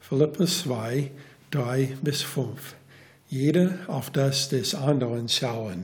Philipper 2, 3-5. Jeder auf das des anderen schauen.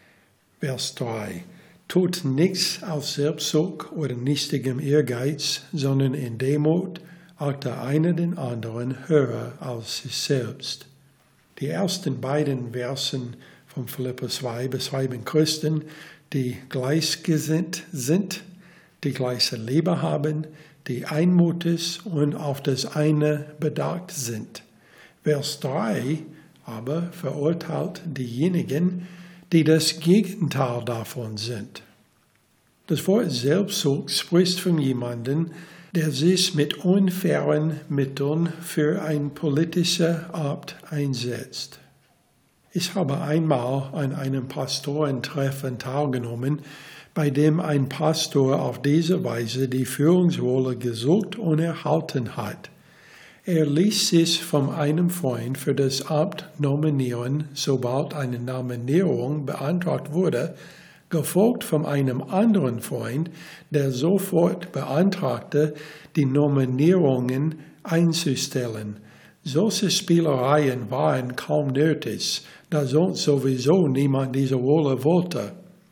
Vers 3. Tut nichts aus Selbstsucht oder nistigem Ehrgeiz, sondern in Demut achte einer den anderen höher als sich selbst. Die ersten beiden Versen von Philipper 2 beschreiben Christen, die gleichgesinnt sind, die gleiche Liebe haben, die einmutig und auf das eine bedacht sind. Vers 3 aber verurteilt diejenigen, die das Gegenteil davon sind. Das Wort Selbstsucht spricht von jemandem, der sich mit unfairen Mitteln für ein politisches Amt einsetzt. Ich habe einmal an einem Pastorentreffen teilgenommen, bei dem ein Pastor auf diese Weise die Führungsrolle gesucht und erhalten hat. Er ließ sich von einem Freund für das Amt nominieren, sobald eine Nominierung beantragt wurde, gefolgt von einem anderen Freund, der sofort beantragte, die Nominierungen einzustellen. Solche Spielereien waren kaum nötig, da sonst sowieso niemand diese Rolle wollte.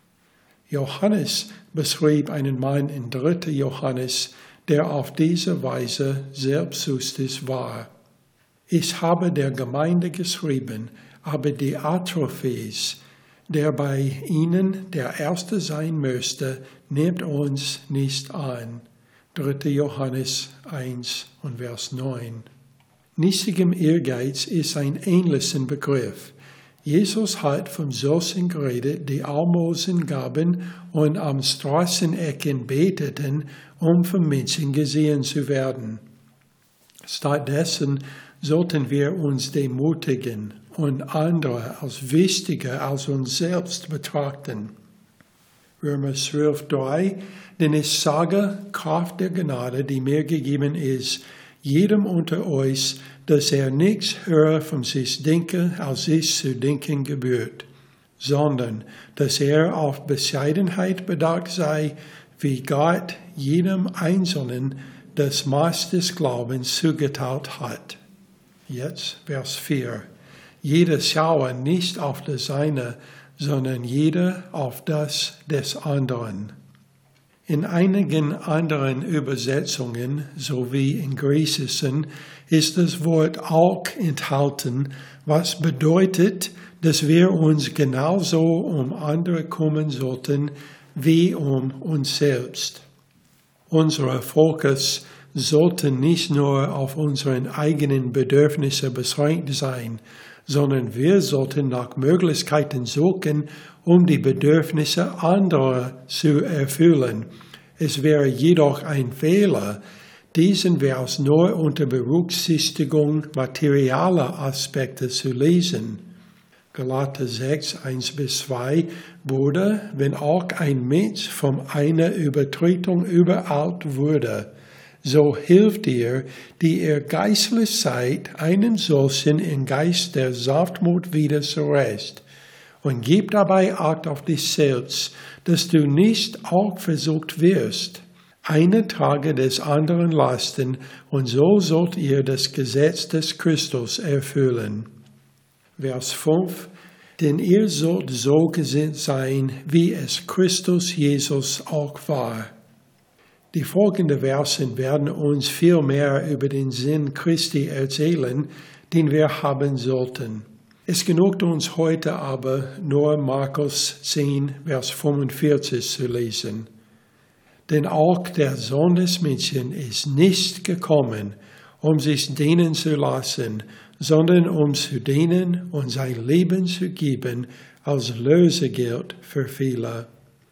Johannes beschrieb einen Mann in 3. Johannes, der auf diese Weise selbstsüchtig war. Ich habe der Gemeinde geschrieben, aber Diotrephes, der bei ihnen der Erste sein müsste, nimmt uns nicht an. 3. Johannes 1 und Vers 9. Nistigem Ehrgeiz ist ein ähnlicher Begriff. Jesus hat von solchen geredet, die Almosen gaben und am Straßenecken beteten, um von Menschen gesehen zu werden. Stattdessen sollten wir uns demütigen und andere als wichtiger als uns selbst betrachten. Römer 12,3: Denn ich sage, Kraft der Gnade, die mir gegeben ist, jedem unter euch, dass er nichts höher von sich denke, als sich zu denken gebührt, sondern dass er auf Bescheidenheit bedacht sei, wie Gott jedem Einzelnen das Maß des Glaubens zugeteilt hat. Jetzt Vers 4. Jeder schaue nicht auf das Seine, sondern jeder auf das des anderen. In einigen anderen Übersetzungen, sowie in Griechischen, ist das Wort auch enthalten, was bedeutet, dass wir uns genauso um andere kümmern sollten, wie um uns selbst. Unsere Fokus sollte nicht nur auf unseren eigenen Bedürfnissen beschränkt sein, sondern wir sollten nach Möglichkeiten suchen, um die Bedürfnisse anderer zu erfüllen. Es wäre jedoch ein Fehler, diesen Vers nur unter Berücksichtigung materialer Aspekte zu lesen. Galater 6, 1-2: Bruder, wenn auch ein Mensch von einer Übertretung übereilt wurde, so hilft ihr, die ihr geistlich seid, einen solchen im Geist der Sanftmut wieder zurecht. Und gib dabei Acht auf dich selbst, dass du nicht auch versucht wirst. Einer trage des anderen Lasten, und so sollt ihr das Gesetz des Christus erfüllen. Vers 5: Denn ihr sollt so gesinnt sein, wie es Christus Jesus auch war. Die folgenden Versen werden uns viel mehr über den Sinn Christi erzählen, den wir haben sollten. Es genügt uns heute aber nur Markus 10, Vers 45 zu lesen. Denn auch der Sohn des Menschen ist nicht gekommen, um sich dienen zu lassen, sondern um zu dienen und sein Leben zu geben als Lösegeld für viele.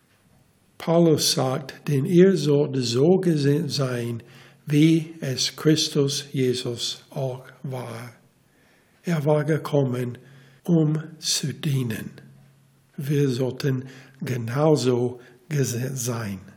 Paulus sagt, denn ihr sollt so gesinnt sein, wie es Christus Jesus auch war. Er war gekommen, um zu dienen. Wir sollten genauso gesinnt sein.